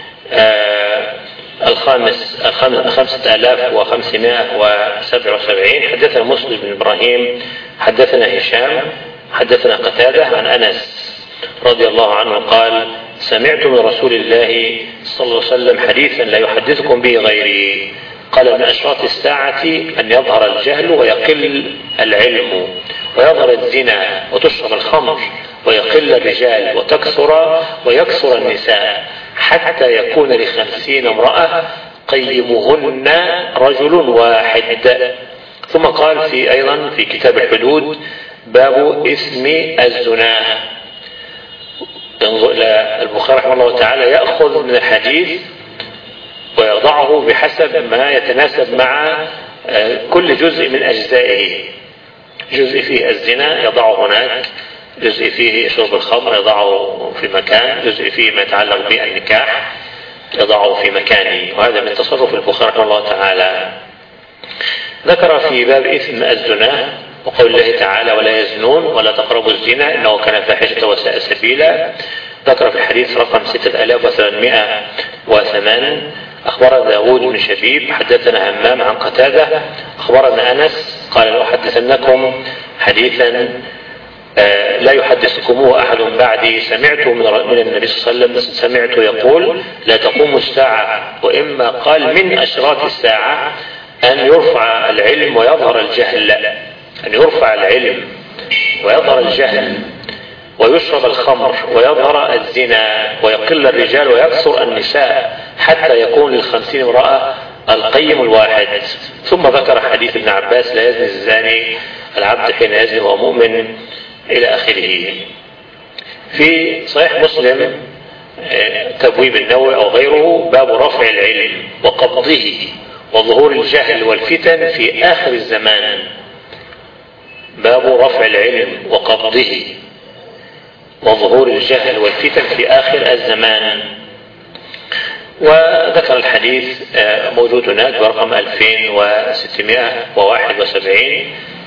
Speaker 1: 5577. حدثنا مسلم بن إبراهيم حدثنا هشام حدثنا قتادة عن أنس رضي الله عنه قال: سمعت من رسول الله صلى الله عليه وسلم حديثا لا يحدثكم به غيري. قال: من أشراط الساعة أن يظهر الجهل ويقل العلم ويظهر الزنا وتشرب الخمر ويقل الرجال ويكثر النساء حتى يكون ل50 امرأة قيمهن رجل واحد. ثم قال أيضا في كتاب الحدود: باب اسم الزنا. البخاري رحمه الله تعالى يأخذ من الحديث ويضعه بحسب ما يتناسب مع كل جزء من أجزائه. جزء فيه الزنا يضعه هناك، جزء فيه شرب الخمر يضعه في مكان، جزء فيه ما يتعلق بالنكاح يضعه في مكانه. وهذا من تصرف البخاري رحمه الله تعالى. ذكر في باب إثم الزنا وقول الله تعالى: ولا يزنون ولا تقربوا الزنا إنه كان فاحشة وساء سبيلا. ذكر في الحديث رقم 6808: أخبرنا داود بن شبيب حدثنا همام عن قتادة أخبرنا أنس قال: لو حدثنكم حديثا لا يحدثكموه أحد بعدي سمعته من النبي صلى الله عليه وسلم، سمعت يقول: لا تقوم الساعة. وإما قال من أشراط الساعة أن يرفع العلم ويظهر الجهل، أن يرفع العلم ويظهر الجهل ويشرب الخمر ويظهر الزنا ويقل الرجال ويكثر النساء حتى يكون ل50 امرأة القيم الواحد. ثم ذكر حديث ابن عباس: لا يزني الزاني العبد حين يزني وهو مؤمن إلى آخره. في صحيح مسلم تبويب النووي أو غيره باب رفع العلم وقبضه وظهور الجهل والفتن في آخر الزمان. باب رفع العلم وقبضه وظهور الجهل والفتن في آخر الزمان. وذكر الحديث موجود هناك برقم 2671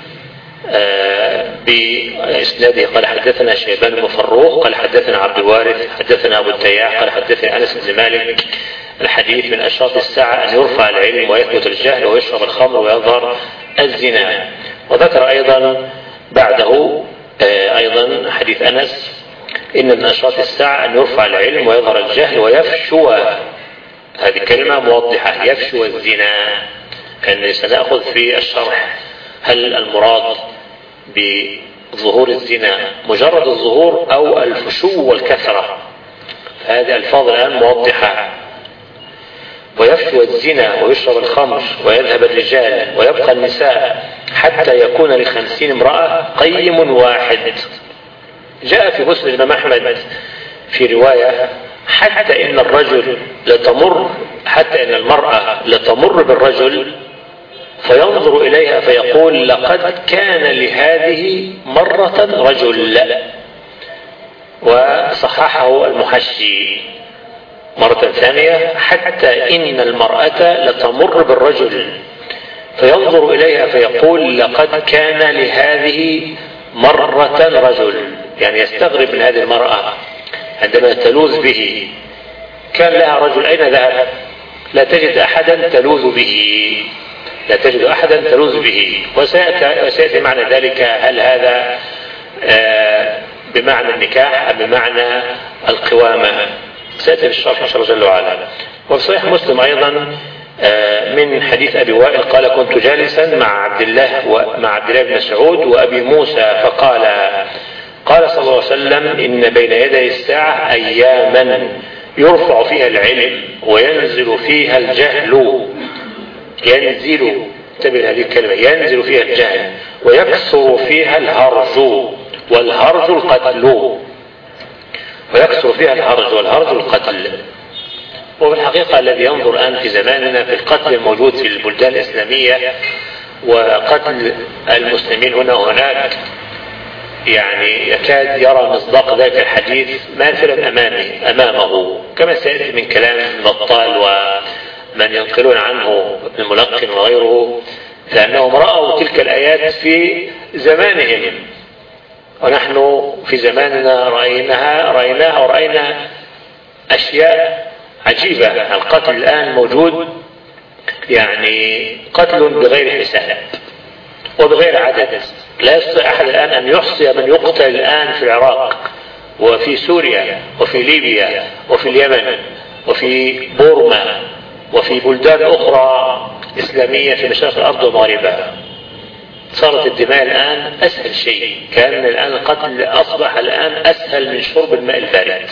Speaker 1: بإسناده قال حدثنا شيبان بن فروخ قال حدثنا عبد الوارث حدثنا أبو التياح قال حدثنا أنس بن مالك. الحديث من أشراط الساعة أن يرفع العلم ويثبت الجهل ويشرب الخمر ويظهر الزنا. وذكر أيضا بعده أيضا حديث أنس إن من أشراط الساعة أن يرفع العلم ويظهر الجهل ويفشو، هذه كلمة موضحة، يفشو الزنا. كان سنأخذ في الشرح هل المراد بظهور الزنا مجرد الظهور أو الفشو والكثرة. هذه الفاظ الآن موضحة. ويفشو الزنا ويشرب الخمر ويذهب الرجال ويبقى النساء حتى يكون ل50 امرأة قيم واحد. جاء في مسند الإمام أحمد في رواية حتى إن المرأة لتمر بالرجل فينظر إليها فيقول لقد كان لهذه مرة رجل. وصححه المحشي مرة ثانية حتى إن المرأة لتمر بالرجل فينظر إليها فيقول لقد كان لهذه مرة رجل، يعني يستغرب من هذه المرأة عندما تلوذ به. كان لها رجل أين ذهب؟ لا تجد أحدا تلوذ به، لا تجد أحدا تلوذ به. وسيأتي معنى ذلك هل هذا بمعنى النكاح أم بمعنى القوامة؟ سيأتي بالشرح إن شاء الله جل وعلا. وفي صحيح مسلم أيضا من حديث أبي وائل قال كنت جالسا مع عبد الله بن مسعود وأبي موسى قال صلى الله عليه وسلم إن بين يدي الساعة أياما يرفع فيها العلم وينزل فيها الجهل. انتبه هذه الكلمة، ينزل فيها الجهل ويكثر فيها الهرج والهرج القتل. ويكثر فيها الهرج والهرج القتل. وفي الحقيقة الذي ينظر الآن في زماننا في القتل الموجود في البلدان الإسلامية وقتل المسلمين هنا وهناك يعني يكاد يرى مصداق ذلك الحديث ماثلا أمامه كما سيأتي من كلام بطال ومن ينقلون عنه ابن الملقن وغيره، لأنهم رأوا تلك الآيات في زمانهم ونحن في زماننا رأيناها ورأينا أشياء عجيبة. القتل الآن موجود، يعني قتل بغير حساب وبغير عدد. لا يستطيع أحد الآن أن يحصي من يقتل الآن في العراق وفي سوريا وفي ليبيا وفي اليمن وفي بورما وفي بلدان أخرى إسلامية في مشارق الأرض ومغربها. صارت الدماء الآن أسهل شيء، كان الآن القتل أصبح الآن أسهل من شرب الماء البارد.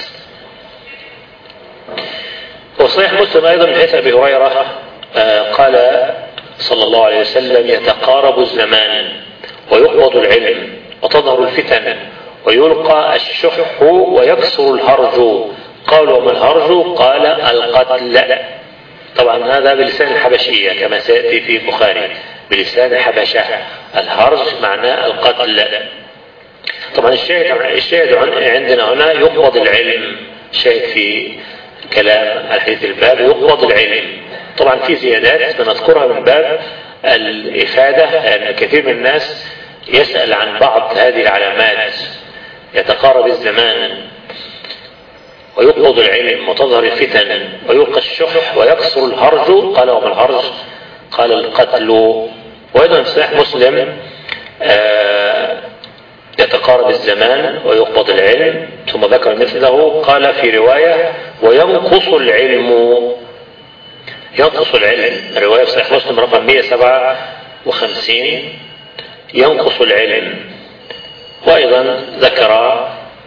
Speaker 1: وصحيح مسلم أيضا من حديث أبي هريرة قال صلى الله عليه وسلم يتقارب الزمان ويقبض العلم وتظهر الفتن ويلقى الشح ويكثر الهرج. قالوا وما الهرج؟ قال القتل. طبعا هذا بلسان الحبشية كما سيأتي في البخاري بلسان الحبشة. الهرج معناه القتل. طبعا الشاهد عندنا هنا يقبض العلم. شاهد في كلام الحديث الباب يقبض العلم. طبعا في زيادات بنذكرها من باب الإفادة، لأن كثير من الناس يسأل عن بعض هذه العلامات. يتقارب الزمان ويقبض العلم وتظهر الفتن ويلقى الشح ويكثر الهرج. قال وما الهرج؟ قال القتل. وأيضا في صحيح مسلم يتقارب الزمان ويقبض العلم، ثم ذكر مثله قال في رواية وينقص العلم. ينقص العلم، رواية صحيح مسلم رقم 157 ينقص العلم. وأيضا ذكر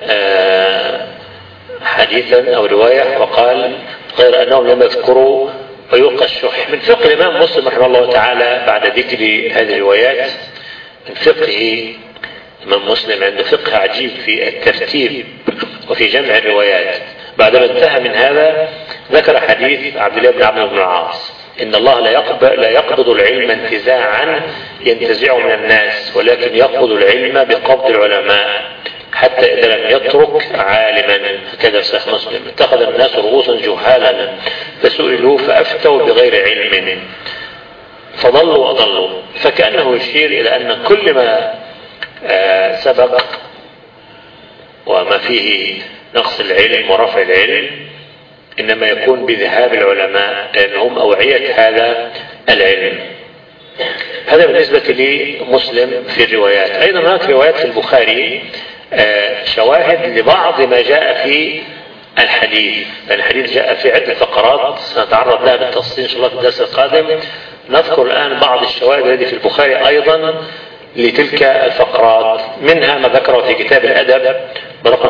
Speaker 1: حديثا أو رواية وقال غير أنهم لم يذكروا ويلقى الشح. من فقه الإمام مسلم رحمه الله تعالى بعد ذكر هذه الروايات من فقهه إمام مسلم عنده فقه عجيب في الترتيب وفي جمع الروايات. بعدما انتهى من هذا ذكر حديث عبد الله بن عمرو بن العاص إن الله لا يقبض العلم انتزاعا ينتزعه من الناس، ولكن يقبض العلم بقبض العلماء حتى إذا لم يترك عالما. هكذا صحيح مسلم. اتخذ الناس رؤوسا جهالا فسئلوا فأفتوا بغير علم فضلوا وأضلوا. فكأنه يشير إلى أن كل ما سبق وما فيه نقص العلم ورفع العلم إنما يكون بذهاب العلماء لأنهم أوعية هذا العلم. هذا بالنسبة لمسلم في الروايات. أيضا هناك روايات في البخاري شواهد لبعض ما جاء في الحديث. الحديث جاء في عدة فقرات سنتعرض لها بالتفصيل إن شاء الله في الدرس القادم. نذكر الآن بعض الشواهد التي في البخاري أيضا لتلك الفقرات، منها ما ذكره في كتاب الأدب برقم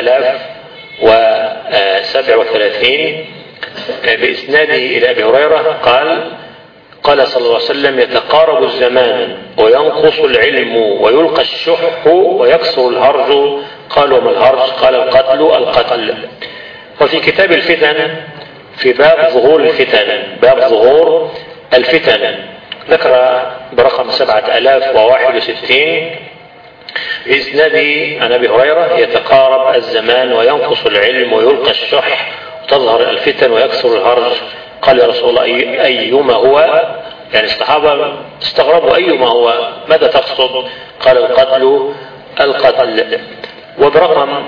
Speaker 1: 6037 بإسناده إلى أبي هريرة قال صلى الله عليه وسلم يتقارب الزمان وينقص العلم ويلقى الشح ويكسر الهرج. قالوا ما الهرج؟ قال القتل. وفي كتاب الفتن في باب ظهور الفتن ذكر برقم 7061 بإسناده عن أبي هريرة يتقارب الزمان وينقص العلم ويلقى الشح وتظهر الفتن ويكسر الهرج. قال يا رسول الله أيما هو؟ يعني الصحابة استغربوا أيما هو، ماذا تقصد؟ قال القتل. وبرقم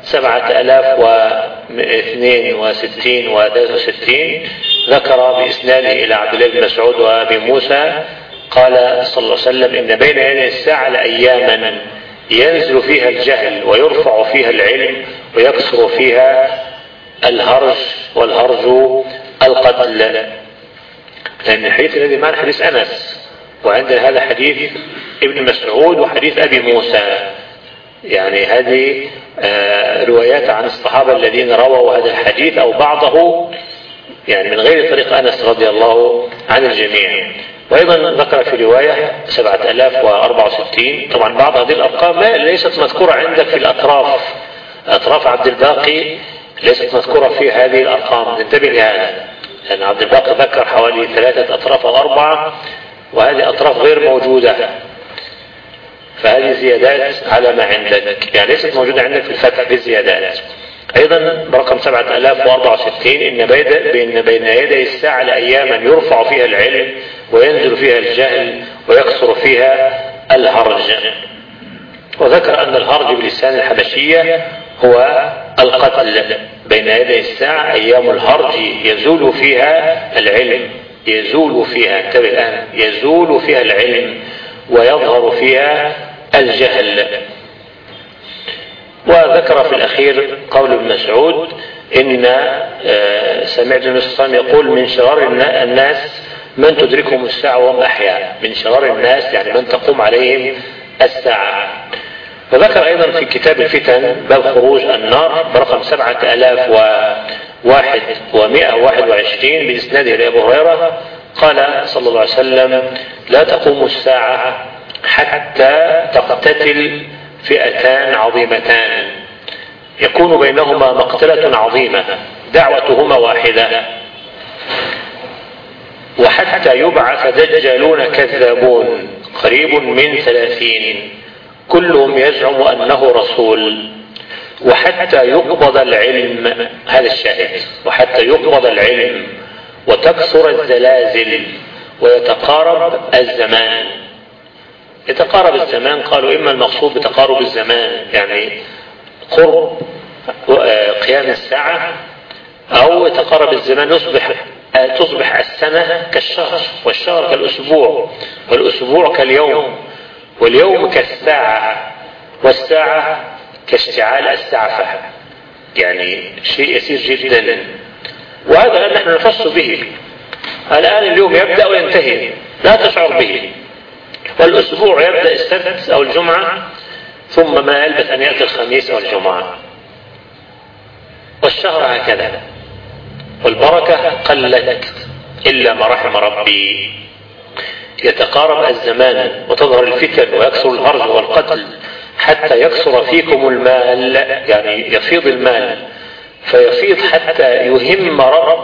Speaker 1: 7062 و63 ذكر بإسناده إلى عبد الله بن مسعود وأبي موسى قال صلى الله عليه وسلم إن بين يدي الساعة لأياما ينزل فيها الجهل ويرفع فيها العلم ويكسر فيها الهرج، والهرج القتل. لأن الحديث الذي معنا حديث أنس، وعندنا هذا حديث ابن مسعود وحديث أبي موسى، يعني هذه روايات عن الصحابة الذين رووا هذا الحديث أو بعضه يعني من غير طريق أنس رضي الله عن الجميع. وأيضا ذكر في رواية 7064. طبعا بعض هذه الأرقام ليست مذكورة عندك في أطراف عبد الباقي ليست مذكورة في هذه الأرقام، انتبه لهذا، لأن عبد الباقي ذكر حوالي 3 أطراف أو 4، وهذه أطراف غير موجودة، فهذه زيادات على ما عندك، يعني ليست موجودة عندك في الفتح بالزيادات. أيضا برقم 7064 إن بين يدي الساعة لأياما يرفع فيها العلم وينزل فيها الجهل ويكسر فيها الهرج. وذكر أن الهرج بلسان الحبشية هو القتل. بين يدي الساعة أيام الهرج يزول فيها العلم، انتبه الآن، يزول فيها العلم ويظهر فيها الجهل. وذكر في الأخير قول ابن مسعود إن سمعت النبي صلى الله عليه وسلم يقول من شرار الناس من تدركهم الساعة وهم أحياء. من شرار الناس يعني من تقوم عليهم الساعة. وذكر أيضا في كتاب الفتن باب خروج النار برقم 7121 بإسناده لأبي هريرة قال صلى الله عليه وسلم لا تقوم الساعة حتى تقتتل فئتان عظيمتان يكون بينهما مقتلة عظيمة دعوتهما واحدة، وحتى يبعث دجالون كذابون قريب من 30 كلهم يزعم أنه رسول، وحتى يقبض العلم، هذا الشاهد، وحتى يقبض العلم وتكثر الزلازل ويتقارب الزمان. يتقارب الزمان قالوا إما المقصود بتقارب الزمان يعني قرب قيام الساعة، أو يتقارب الزمان تصبح السنة كالشهر، والشهر كالأسبوع، والأسبوع كاليوم، واليوم كالساعة، والساعة كاشتعال السعفة، يعني شيء يسير جدا. وهذا نحن نخص به الآن. اليوم يبدأ وينتهي لا تشعر به، والأسبوع يبدأ السبت أو الجمعة ثم ما يلبث أن يأتي الخميس أو الجمعة، والشهر هكذا، والبركة قلت إلا ما رحم ربي. يتقارب الزمان وتظهر الفتن ويكثر الهرج والقتل حتى يكثر فيكم المال، يعني يفيض المال، فيفيض حتى يهم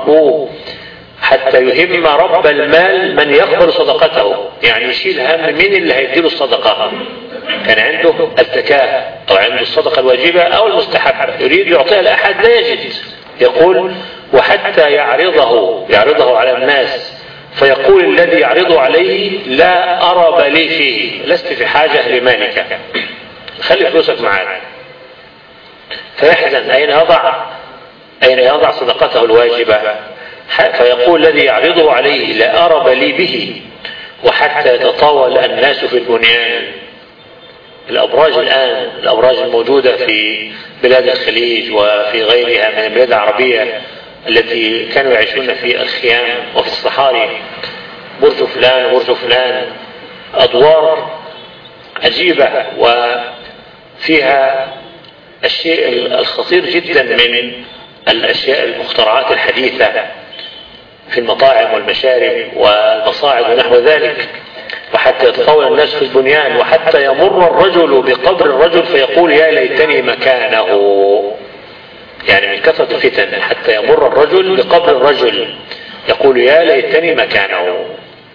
Speaker 1: رب المال من يقبل صدقته، يعني يشيل هم مين اللي هيديله الصدقة. كان عنده الزكاة أو عنده الصدقة الواجبة أو المستحبة، يريد يعطيها لأحد لا يجد، يقول وحتى يعرضه على الناس، فيقول الذي يعرض عليه لا أرب لي فيه، لست في حاجة لمالك، خلي فلوسك معاك. فيحزن أين يضع صدقته الواجبة، فيقول الذي يعرضه عليه لا أرب لي به. وحتى يتطاول الناس في البنيان. الأبراج الآن، الأبراج الموجودة في بلاد الخليج وفي غيرها من البلاد العربية التي كانوا يعيشون في الخيام وفي الصحاري، برج فلان برج فلان، أدوار عجيبة وفيها الشيء الخطير جدا من الأشياء المخترعات الحديثة في المطاعم والمشارب والمصاعد ونحو ذلك. وحتى يتطاول الناس في البنيان، وحتى يمر الرجل بقبر الرجل فيقول يا ليتني مكانه، يعني من كثرة الفتن حتى يمر الرجل بقبر الرجل يقول يا ليتني مكانه.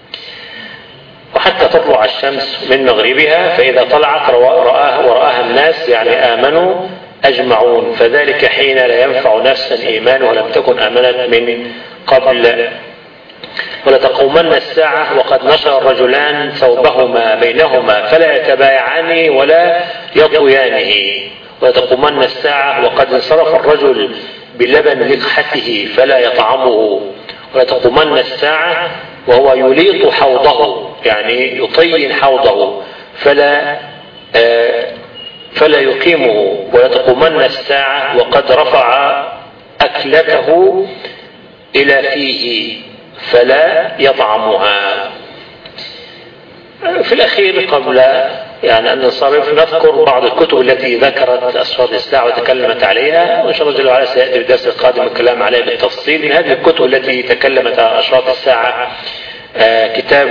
Speaker 1: وحتى تطلع الشمس من مغربها، فإذا طلعت ورآها الناس يعني آمنوا أجمعون، فذلك حين لا ينفع نفسا إيمانها لم تكن آمنت من قبل. ولتقومن الساعة وقد نشر الرجلان ثوبهما بينهما فلا يتبايعان ولا يطويانه. ولتقومن الساعة وقد انصرف الرجل بلبن لقحته فلا يطعمه. ولتقومن الساعة وهو يليط حوضه، يعني يطين حوضه فلا يقيمه. ولتقومن الساعة وقد رفع أكلته إلى فيه فلا يطعمها. في الأخير قبل يعني أن ننصرف نذكر بعض الكتب التي ذكرت أسرار الساعة وتكلمت عليها، وإن شاء الله جل وعلا سيأتي بالدرس القادم الكلام عليها بالتفصيل. من هذه الكتب التي تكلمت عن أشراط الساعة كتاب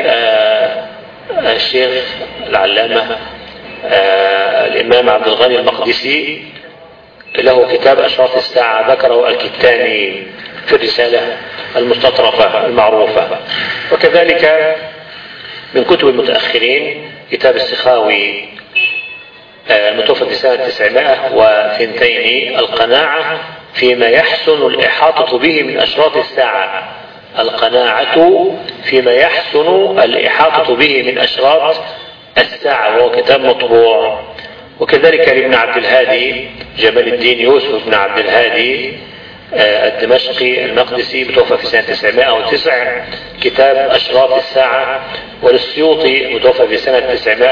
Speaker 1: للشيخ العلامة الإمام عبد الغني المقدسي، له كتاب أشراط الساعة ذكره الكتاني في الرسالة المستطرفة المعروفة. وكذلك من كتب المتأخرين كتاب السخاوي المتوفى في سنة 902 القناعة فيما يحسن الإحاطة به من أشراط الساعة. القناعة فيما يحسن الإحاطة به من أشراط الساعة، وهو كتاب مطبوع. وكذلك لابن عبد الهادي جمال الدين يوسف بن عبد الهادي الدمشقي المقدسي متوفى في سنة 909 كتاب أشراط الساعة. وللسيوطي متوفى في سنة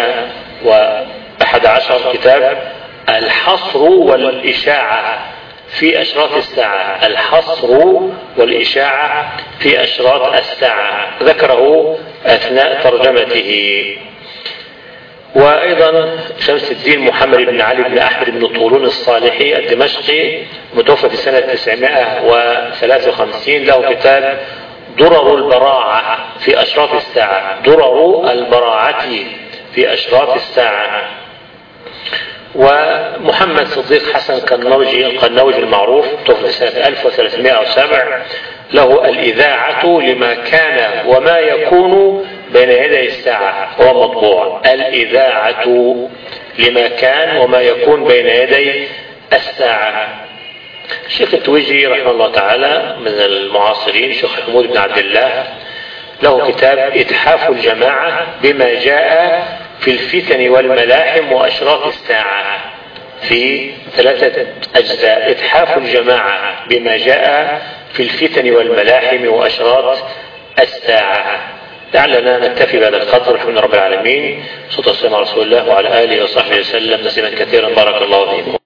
Speaker 1: 911 كتاب الحصر والإشاعة في أشراط الساعة. الحصر والإشاعة في أشراط الساعة ذكره أثناء ترجمته. وأيضا شمس الدين محمد بن علي بن أحمد بن طولون الصالحي الدمشقي متوفى في سنة 953 له كتاب درر البراعة في أشراط الساعة. درر البراعة في أشراط الساعة. ومحمد صديق حسن القنوجي المعروف متوفى في سنة 1307 له الإذاعة لما كان وما يكون بين يدي الساعة، هو مطبوع. الإذاعة لما كان وما يكون بين يدي الساعة. الشيخ التويجي رحمه الله تعالى من المعاصرين الشيخ محمود بن عبد الله له كتاب إتحاف الجماعة بما جاء في الفتن والملاحم وأشراط الساعة في 3 أجزاء. إتحاف الجماعة بما جاء في الفتن والملاحم وأشراط الساعة. لعلنا نكتفي بهذا القدر. الحمد لله رب العالمين، صلى الله على رسول الله وعلى آله وصحبه وسلم تسليما كثيرا. بارك الله فيكم.